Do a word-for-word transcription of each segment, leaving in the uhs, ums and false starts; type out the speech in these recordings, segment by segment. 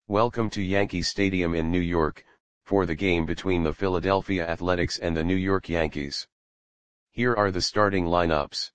Welcome to Yankee Stadium in New York, for the game between the Philadelphia Athletics and the New York Yankees. Here are the starting lineups.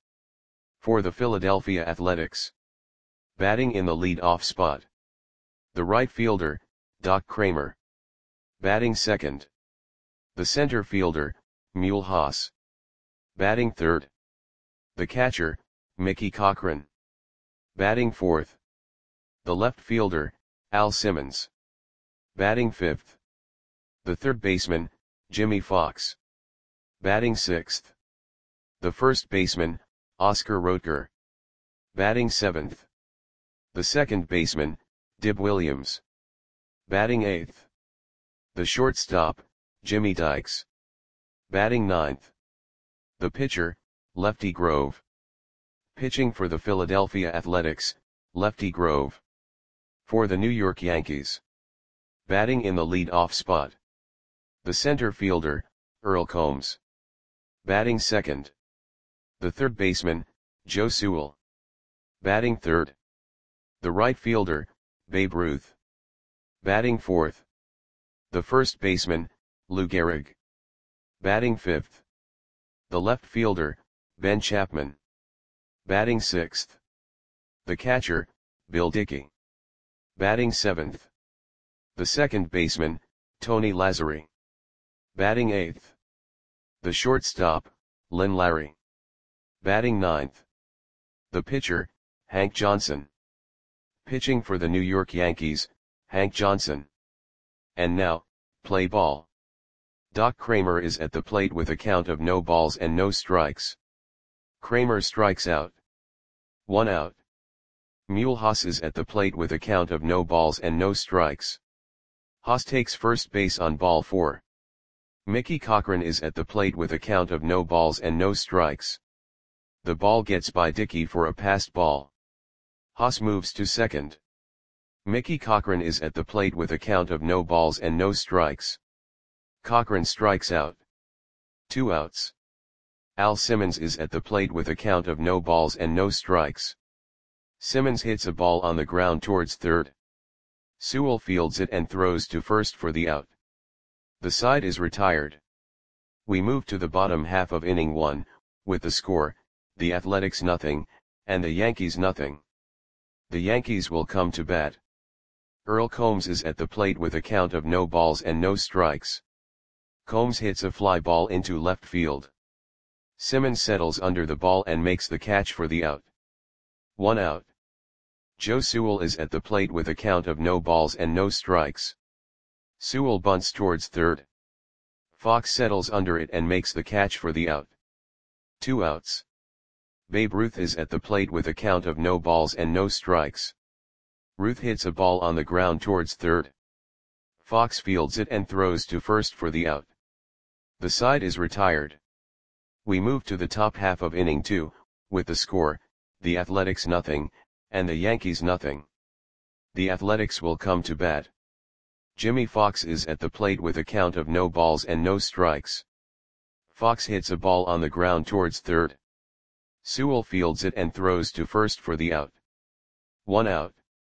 For the Philadelphia Athletics. Batting in the lead-off spot. The right fielder, Doc Cramer. Batting second. The center fielder, Mule Haas. Batting third. The catcher, Mickey Cochrane. Batting fourth. The left fielder, Al Simmons. Batting fifth. The third baseman, Jimmie Foxx. Batting sixth. The first baseman, Oscar Roedker. Batting seventh. The second baseman, Dib Williams. Batting eighth. The shortstop, Jimmy Dykes. Batting ninth. The pitcher, Lefty Grove. Pitching for the Philadelphia Athletics, Lefty Grove. For the New York Yankees. Batting in the lead-off spot. The center fielder, Earl Combs. Batting second. The third baseman, Joe Sewell. Batting third. The right fielder, Babe Ruth. Batting fourth. The first baseman, Lou Gehrig. Batting fifth. The left fielder, Ben Chapman. Batting sixth. The catcher, Bill Dickey. Batting seventh. The second baseman, Tony Lazzeri. Batting eighth. The shortstop, Len Larry. Batting ninth. The pitcher, Hank Johnson. Pitching for the New York Yankees, Hank Johnson. And now, play ball. Doc Cramer is at the plate with a count of no balls and no strikes. Cramer strikes out. One out. Mule Haas is at the plate with a count of no balls and no strikes. Haas takes first base on ball four. Mickey Cochrane is at the plate with a count of no balls and no strikes. The ball gets by Dickey for a passed ball. Haas moves to second. Mickey Cochrane is at the plate with a count of no balls and no strikes. Cochrane strikes out. Two outs. Al Simmons is at the plate with a count of no balls and no strikes. Simmons hits a ball on the ground towards third. Sewell fields it and throws to first for the out. The side is retired. We move to the bottom half of inning one, with the score, the Athletics nothing, and the Yankees nothing. The Yankees will come to bat. Earl Combs is at the plate with a count of no balls and no strikes. Combs hits a fly ball into left field. Simmons settles under the ball and makes the catch for the out. One out. Joe Sewell is at the plate with a count of no balls and no strikes. Sewell bunts towards third. Foxx settles under it and makes the catch for the out. Two outs. Babe Ruth is at the plate with a count of no balls and no strikes. Ruth hits a ball on the ground towards third. Foxx fields it and throws to first for the out. The side is retired. We move to the top half of inning two, with the score, the Athletics nothing, and the Yankees nothing. The Athletics will come to bat. Jimmie Foxx is at the plate with a count of no balls and no strikes. Foxx hits a ball on the ground towards third. Sewell fields it and throws to first for the out. One out.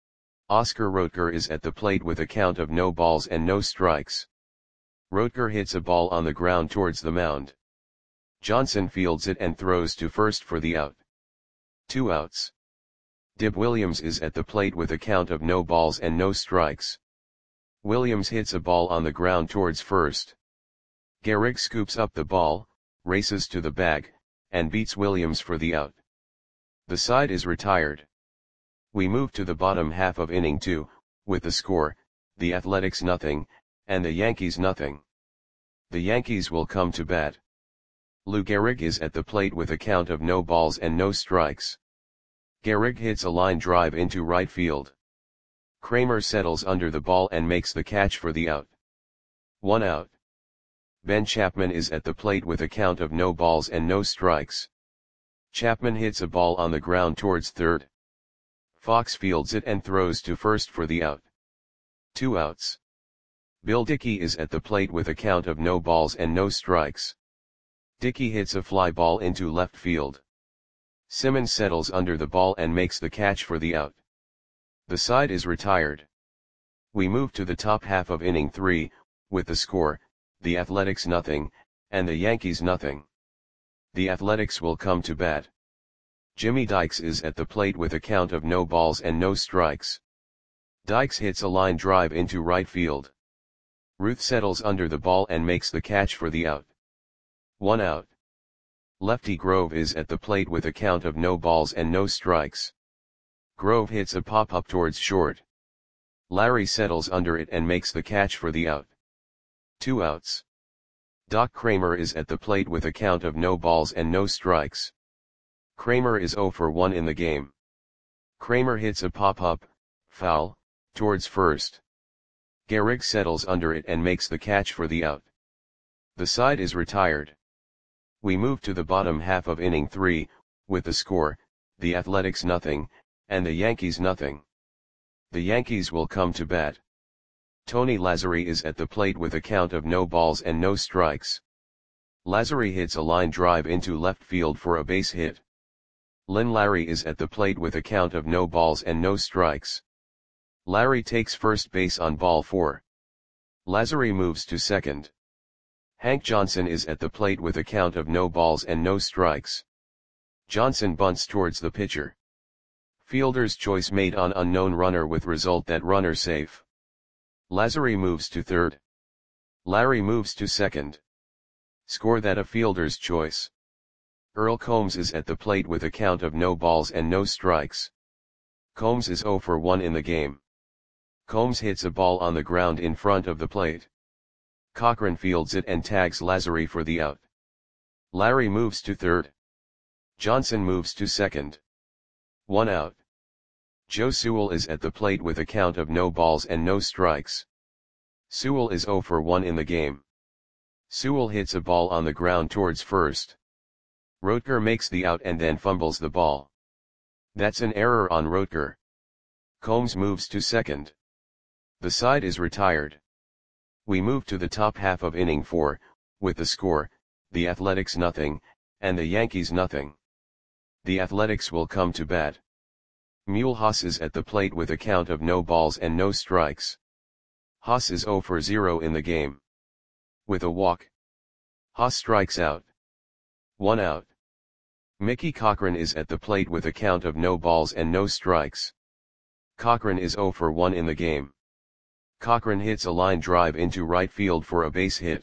Oscar Roedker is at the plate with a count of no balls and no strikes. Roedker hits a ball on the ground towards the mound. Johnson fields it and throws to first for the out. Two outs. Dib Williams is at the plate with a count of no balls and no strikes. Williams hits a ball on the ground towards first. Gehrig scoops up the ball, races to the bag, and beats Williams for the out. The side is retired. We move to the bottom half of inning two, with the score, the Athletics nothing, and the Yankees nothing. The Yankees will come to bat. Lou Gehrig is at the plate with a count of no balls and no strikes. Gehrig hits a line drive into right field. Cramer settles under the ball and makes the catch for the out. One out. Ben Chapman is at the plate with a count of no balls and no strikes. Chapman hits a ball on the ground towards third. Foxx fields it and throws to first for the out. Two outs. Bill Dickey is at the plate with a count of no balls and no strikes. Dickey hits a fly ball into left field. Simmons settles under the ball and makes the catch for the out. The side is retired. We move to the top half of inning three, with the score, the Athletics nothing, and the Yankees nothing. The Athletics will come to bat. Jimmy Dykes is at the plate with a count of no balls and no strikes. Dykes hits a line drive into right field. Ruth settles under the ball and makes the catch for the out. One out. Lefty Grove is at the plate with a count of no balls and no strikes. Grove hits a pop-up towards short. Larry settles under it and makes the catch for the out. Two outs. Doc Kramer is at the plate with a count of no balls and no strikes. Kramer is oh for one in the game. Kramer hits a pop-up, foul, towards first. Gehrig settles under it and makes the catch for the out. The side is retired. We move to the bottom half of inning three, with the score, the Athletics nothing, and the Yankees nothing. The Yankees will come to bat. Tony Lazzeri is at the plate with a count of no balls and no strikes. Lazzeri hits a line drive into left field for a base hit. Lynn Larry is at the plate with a count of no balls and no strikes. Larry takes first base on ball four. Lazzeri moves to second. Hank Johnson is at the plate with a count of no balls and no strikes. Johnson bunts towards the pitcher. Fielder's choice made on unknown runner with result that runner safe. Lazzeri moves to third. Larry moves to second. Score that a fielder's choice. Earl Combs is at the plate with a count of no balls and no strikes. Combs is oh for one in the game. Combs hits a ball on the ground in front of the plate. Cochran fields it and tags Lazzeri for the out. Larry moves to third. Johnson moves to second. One out. Joe Sewell is at the plate with a count of no balls and no strikes. Sewell is oh for one in the game. Sewell hits a ball on the ground towards first. Roetger makes the out and then fumbles the ball. That's an error on Roetger. Combs moves to second. The side is retired. We move to the top half of inning four, with the score, the Athletics nothing, and the Yankees nothing. The Athletics will come to bat. Mulhouse is at the plate with a count of no balls and no strikes. Haas is oh for zero in the game. With a walk. Haas strikes out. One out. Mickey Cochran is at the plate with a count of no balls and no strikes. Cochran is oh for one in the game. Cochran hits a line drive into right field for a base hit.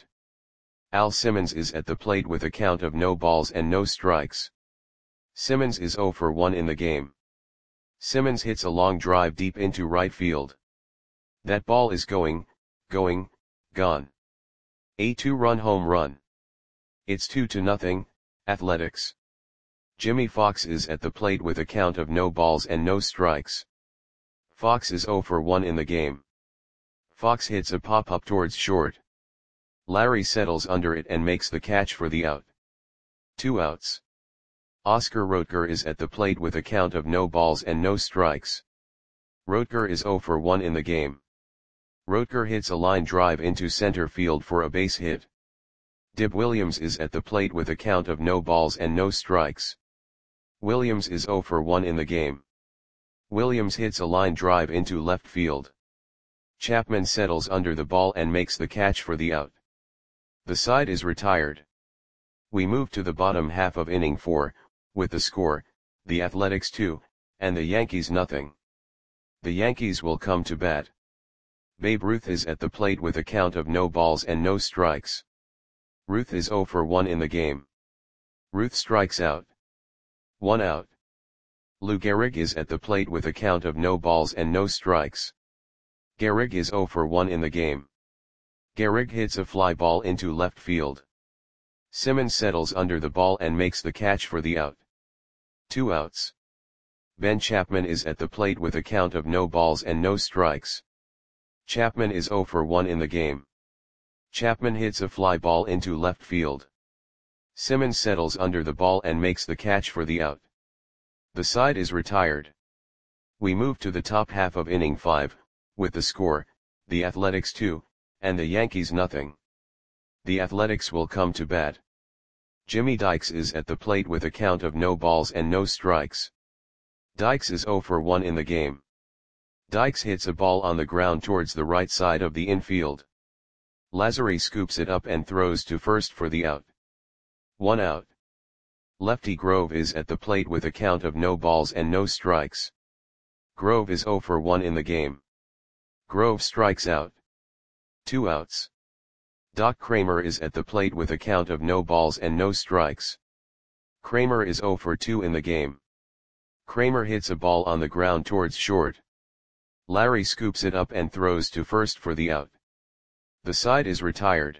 Al Simmons is at the plate with a count of no balls and no strikes. Simmons is oh for one in the game. Simmons hits a long drive deep into right field. That ball is going, going, gone. A two-run home run. It's two to nothing, Athletics. Jimmy Fox is at the plate with a count of no balls and no strikes. Fox is oh for one in the game. Fox hits a pop-up towards short. Larry settles under it and makes the catch for the out. Two outs. Oscar Roetger is at the plate with a count of no balls and no strikes. Roetger is oh for one in the game. Roetger hits a line drive into center field for a base hit. Dib Williams is at the plate with a count of no balls and no strikes. Williams is oh for one in the game. Williams hits a line drive into left field. Chapman settles under the ball and makes the catch for the out. The side is retired. We move to the bottom half of inning four, with the score, the Athletics two, and the Yankees nothing. The Yankees will come to bat. Babe Ruth is at the plate with a count of no balls and no strikes. Ruth is oh for one in the game. Ruth strikes out. One out. Lou Gehrig is at the plate with a count of no balls and no strikes. Gehrig is oh for one in the game. Gehrig hits a fly ball into left field. Simmons settles under the ball and makes the catch for the out. Two outs. Ben Chapman is at the plate with a count of no balls and no strikes. Chapman is oh for one in the game. Chapman hits a fly ball into left field. Simmons settles under the ball and makes the catch for the out. The side is retired. We move to the top half of inning five, with the score, the Athletics two, and the Yankees nothing. The Athletics will come to bat. Jimmy Dykes is at the plate with a count of no balls and no strikes. Dykes is oh for one in the game. Dykes hits a ball on the ground towards the right side of the infield. Lazary scoops it up and throws to first for the out. One out. Lefty Grove is at the plate with a count of no balls and no strikes. Grove is zero for one in the game. Grove strikes out. Two outs. Doc Kramer is at the plate with a count of no balls and no strikes. Kramer is zero for two in the game. Kramer hits a ball on the ground towards short. Larry scoops it up and throws to first for the out. The side is retired.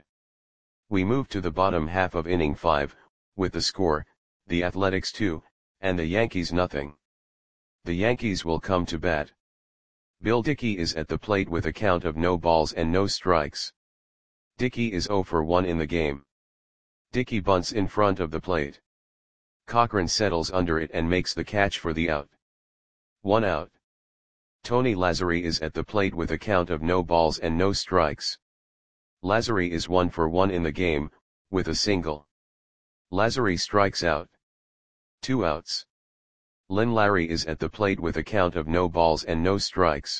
We move to the bottom half of inning five, with the score, the Athletics two, and the Yankees nothing. The Yankees will come to bat. Bill Dickey is at the plate with a count of no balls and no strikes. Dickey is zero for one in the game. Dickey bunts in front of the plate. Cochran settles under it and makes the catch for the out. One out. Tony Lazary is at the plate with a count of no balls and no strikes. Lazary is one for one in the game, with a single. Lazary strikes out. Two outs. Lynn Larry is at the plate with a count of no balls and no strikes.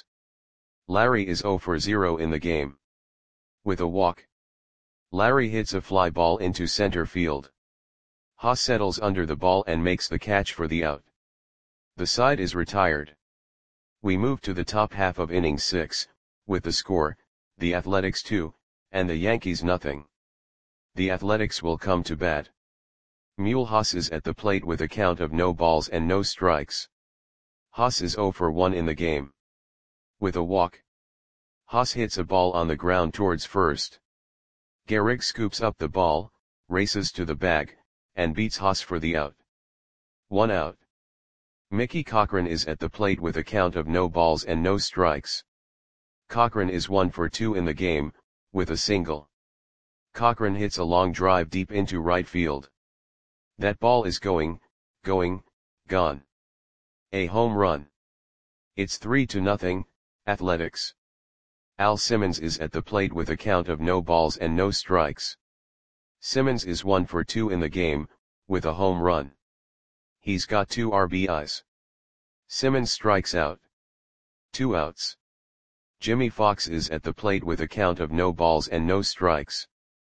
Larry is zero for zero in the game. With a walk. Larry hits a fly ball into center field. Haas settles under the ball and makes the catch for the out. The side is retired. We move to the top half of inning six, with the score, the Athletics two, and the Yankees nothing. The Athletics will come to bat. Mule Haas is at the plate with a count of no balls and no strikes. Haas is zero for one in the game. With a walk. Haas hits a ball on the ground towards first. Gehrig scoops up the ball, races to the bag, and beats Haas for the out. One out. Mickey Cochran is at the plate with a count of no balls and no strikes. Cochran is one for two in the game, with a single. Cochran hits a long drive deep into right field. That ball is going, going, gone. A home run. It's three to nothing, Athletics. Al Simmons is at the plate with a count of no balls and no strikes. Simmons is one for two in the game, with a home run. He's got two R B Is. Simmons strikes out. Two outs. Jimmy Fox is at the plate with a count of no balls and no strikes.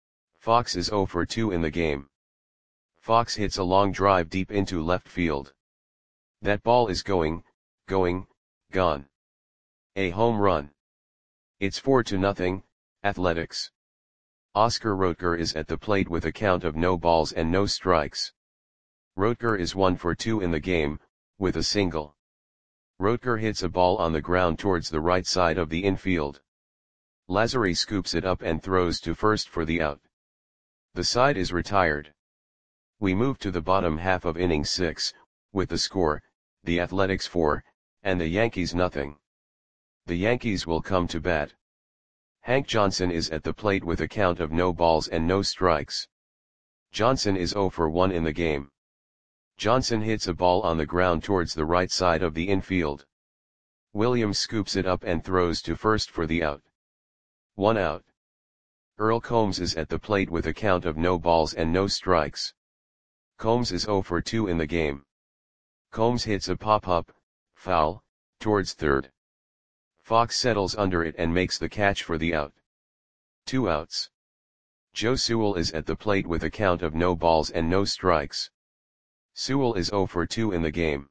Fox is zero for two in the game. Fox hits a long drive deep into left field. That ball is going, going, gone. A home run. It's four to nothing, Athletics. Oscar Rotker is at the plate with a count of no balls and no strikes. Rotker is one for two in the game, with a single. Rotker hits a ball on the ground towards the right side of the infield. Lazary scoops it up and throws to first for the out. The side is retired. We move to the bottom half of inning six, with the score, the Athletics four, and the Yankees nothing. The Yankees will come to bat. Hank Johnson is at the plate with a count of no balls and no strikes. Johnson is zero for one in the game. Johnson hits a ball on the ground towards the right side of the infield. Williams scoops it up and throws to first for the out. One out. Earl Combs is at the plate with a count of no balls and no strikes. Combs is zero for two in the game. Combs hits a pop-up, foul, towards third. Fox settles under it and makes the catch for the out. Two outs. Joe Sewell is at the plate with a count of no balls and no strikes. Sewell is zero for two in the game.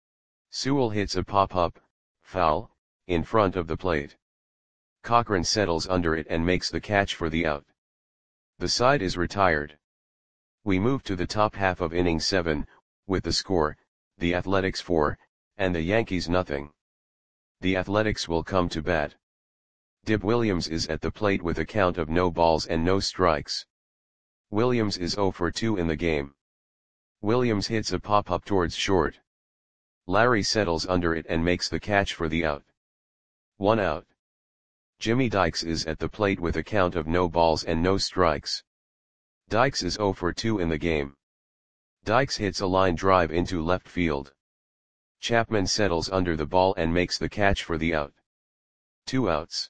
Sewell hits a pop-up, foul, in front of the plate. Cochran settles under it and makes the catch for the out. The side is retired. We move to the top half of inning seven, with the score, the Athletics four, and the Yankees nothing. The Athletics will come to bat. Dib Williams is at the plate with a count of no balls and no strikes. Williams is zero for two in the game. Williams hits a pop-up towards short. Larry settles under it and makes the catch for the out. One out. Jimmy Dykes is at the plate with a count of no balls and no strikes. Dykes is zero for two in the game. Dykes hits a line drive into left field. Chapman settles under the ball and makes the catch for the out. Two outs.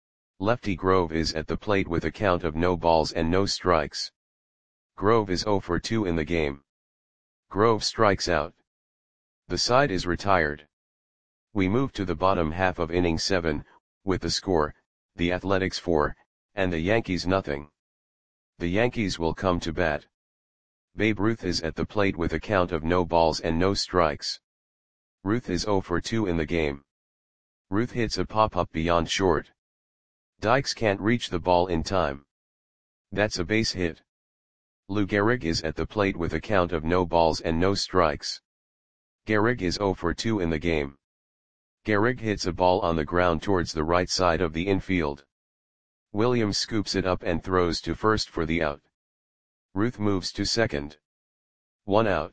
Lefty Grove is at the plate with a count of no balls and no strikes. Grove is zero for two in the game. Grove strikes out. The side is retired. We move to the bottom half of inning seven, with the score, the Athletics four, and the Yankees nothing. The Yankees will come to bat. Babe Ruth is at the plate with a count of no balls and no strikes. Ruth is oh for two in the game. Ruth hits a pop-up beyond short. Dykes can't reach the ball in time. That's a base hit. Lou Gehrig is at the plate with a count of no balls and no strikes. Gehrig is oh for two in the game. Gehrig hits a ball on the ground towards the right side of the infield. Williams scoops it up and throws to first for the out. Ruth moves to second. One out.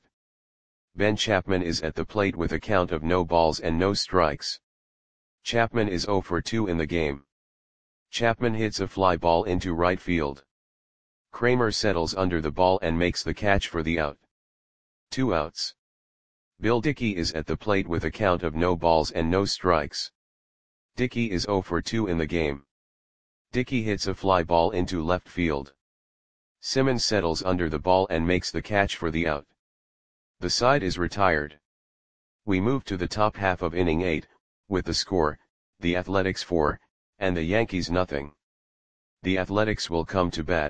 Ben Chapman is at the plate with a count of no balls and no strikes. Chapman is oh for two in the game. Chapman hits a fly ball into right field. Kramer settles under the ball and makes the catch for the out. Two outs. Bill Dickey is at the plate with a count of no balls and no strikes. Dickey is oh for two in the game. Dickey hits a fly ball into left field. Simmons settles under the ball and makes the catch for the out. The side is retired. We move to the top half of inning eight, with the score, the Athletics four, and the Yankees nothing. The Athletics will come to bat.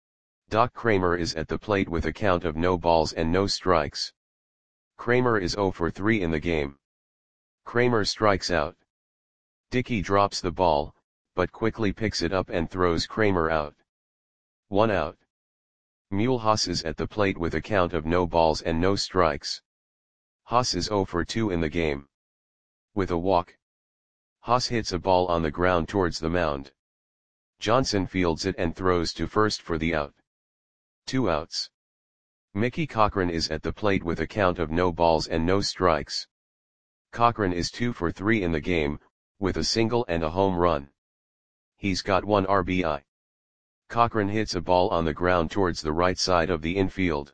Doc Kramer is at the plate with a count of no balls and no strikes. Kramer is oh for three in the game. Kramer strikes out. Dickey drops the ball, but quickly picks it up and throws Kramer out. One out. Mulhouse is at the plate with a count of no balls and no strikes. Haas is oh for two in the game. With a walk. Haas hits a ball on the ground towards the mound. Johnson fields it and throws to first for the out. Two outs. Mickey Cochrane is at the plate with a count of no balls and no strikes. Cochrane is two for three in the game, with a single and a home run. He's got one R B I. Cochrane hits a ball on the ground towards the right side of the infield.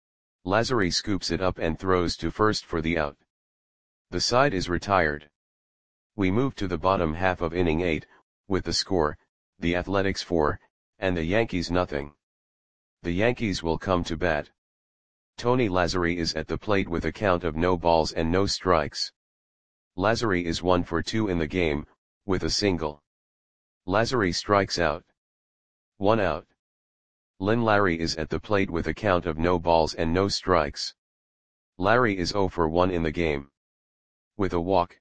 Lazary scoops it up and throws to first for the out. The side is retired. We move to the bottom half of inning eight, with the score, the Athletics four, and the Yankees nothing. The Yankees will come to bat. Tony Lazary is at the plate with a count of no balls and no strikes. Lazary is one for two in the game, with a single. Lazary strikes out. One out. Lynn Larry is at the plate with a count of no balls and no strikes. Larry is oh for one in the game. With a walk.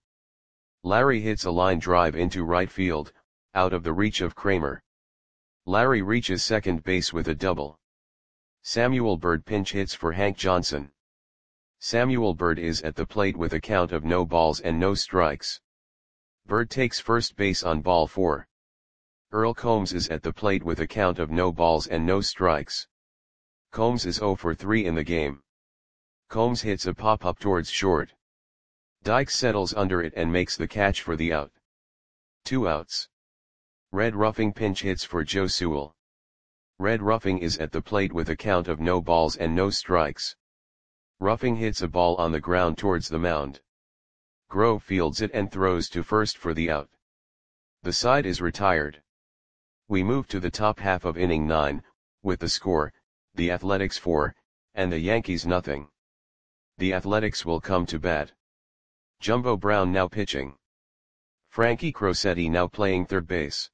Larry hits a line drive into right field, out of the reach of Kramer. Larry reaches second base with a double. Samuel Bird pinch hits for Hank Johnson. Samuel Bird is at the plate with a count of no balls and no strikes. Bird takes first base on ball four. Earl Combs is at the plate with a count of no balls and no strikes. Combs is oh for three in the game. Combs hits a pop-up towards short. Dykes settles under it and makes the catch for the out. Two outs. Red Ruffing pinch hits for Joe Sewell. Red Ruffing is at the plate with a count of no balls and no strikes. Ruffing hits a ball on the ground towards the mound. Grove fields it and throws to first for the out. The side is retired. We move to the top half of inning nine, with the score, the Athletics four, and the Yankees nothing. The Athletics will come to bat. Jumbo Brown now pitching. Frankie Crosetti now playing third base.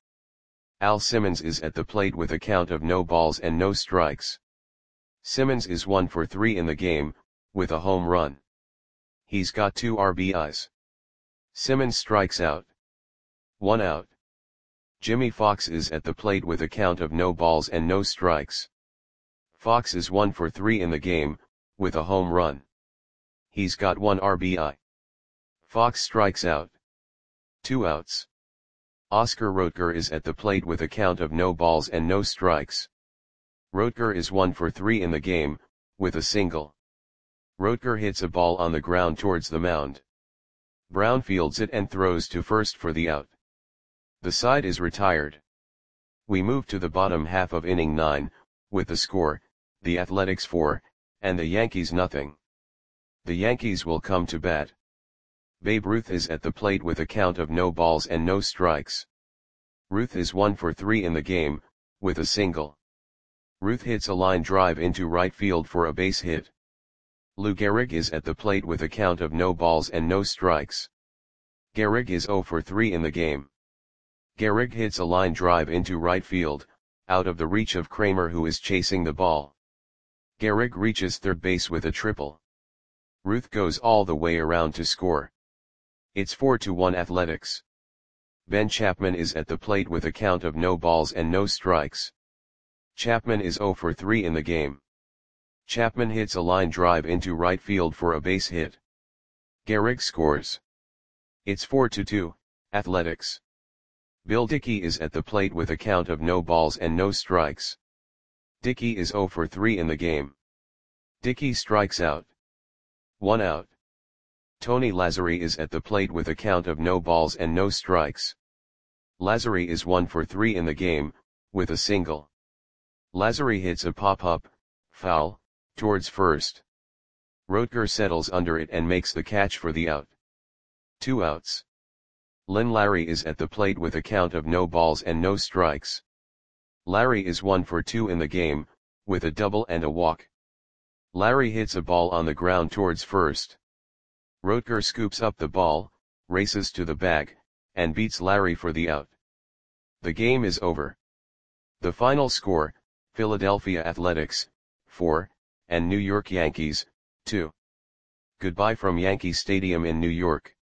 Al Simmons is at the plate with a count of no balls and no strikes. Simmons is one for three in the game, with a home run. He's got two R B Is. Simmons strikes out. One out. Jimmy Fox is at the plate with a count of no balls and no strikes. Fox is one for three in the game, with a home run. He's got one R B I. Fox strikes out. Two outs. Oscar Rotger is at the plate with a count of no balls and no strikes. Rotger is one for three in the game, with a single. Rotger hits a ball on the ground towards the mound. Brown fields it and throws to first for the out. The side is retired. We move to the bottom half of inning nine, with the score, the Athletics four, and the Yankees nothing. The Yankees will come to bat. Babe Ruth is at the plate with a count of no balls and no strikes. Ruth is one for three in the game, with a single. Ruth hits a line drive into right field for a base hit. Lou Gehrig is at the plate with a count of no balls and no strikes. Gehrig is zero for three in the game. Gehrig hits a line drive into right field, out of the reach of Kramer who is chasing the ball. Gehrig reaches third base with a triple. Ruth goes all the way around to score. It's four to one Athletics. Ben Chapman is at the plate with a count of no balls and no strikes. Chapman is zero for three in the game. Chapman hits a line drive into right field for a base hit. Gehrig scores. It's four to two, Athletics. Bill Dickey is at the plate with a count of no balls and no strikes. Dickey is zero for three in the game. Dickey strikes out. One out. Tony Lazzari is at the plate with a count of no balls and no strikes. Lazzari is one for three in the game, with a single. Lazzari hits a pop-up, foul, towards first. Rotger settles under it and makes the catch for the out. Two outs. Lynn Larry is at the plate with a count of no balls and no strikes. Larry is one for two in the game, with a double and a walk. Larry hits a ball on the ground towards first. Rotger scoops up the ball, races to the bag, and beats Larry for the out. The game is over. The final score, Philadelphia Athletics, four, and New York Yankees, two. Goodbye from Yankee Stadium in New York.